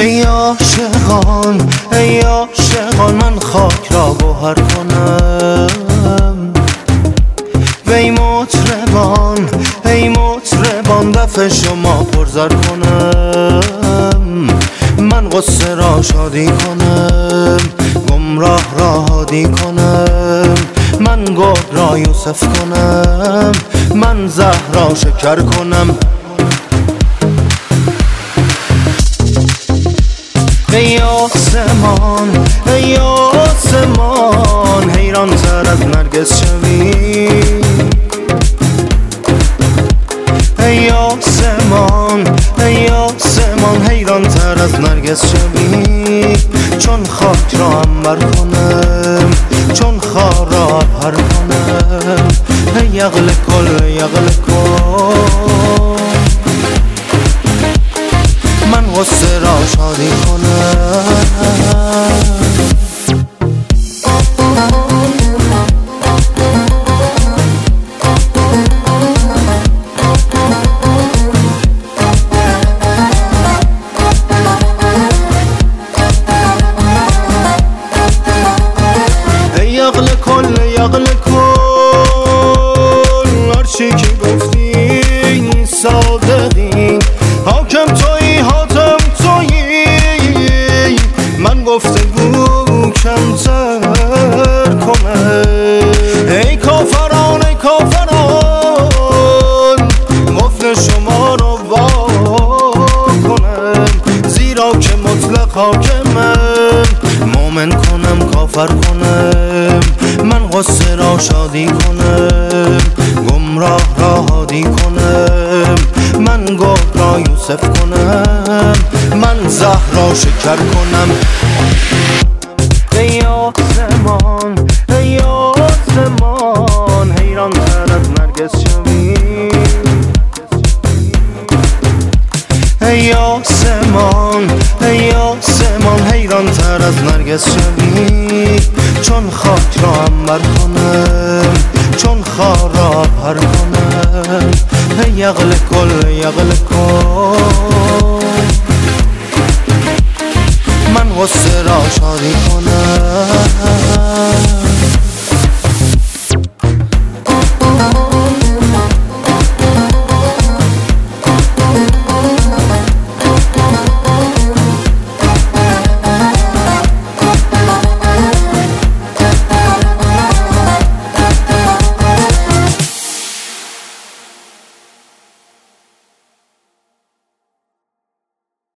ای عاشقان ای عاشقان من خاک را گوهر کنم وی مطربان ای مطربان دف شما پرزر کنم من غصه را شادی کنم گمراه را هادی کنم من گرگ را یوسف کنم من زهرا شکر کنم ای آسمان ای آسمان حیران تر از نرگس شوی ای آسمان ای آسمان حیران تر از نرگس شوی چون خاک را عنبر کنم چون خار را عبهر کنم ای یغل کل یغل کل من غصه را شادی کنم ای یغل کل یغل کل هرچی که گفتی صادقی حاکم تویی حاتم تویی من گفتگو کمتر کنم ای کافران ای کافران قفل شما رو وا کنم زیرا که مطلق حاکمم مومن کنم کافر کنم من غصه را شادی کنم گمراه را هادی کنم من گرگ را یوسف کنم من زهرا شکر کنم ای آسمان ای آسمان حیران تر از نرگس شوی ای آسمان ای آسمان حیران تر از نرگس شوی چون خاک را عنبر کنم چون خار را عبهر کنم ای یغل کل یغل کل من غصه را شادی کنم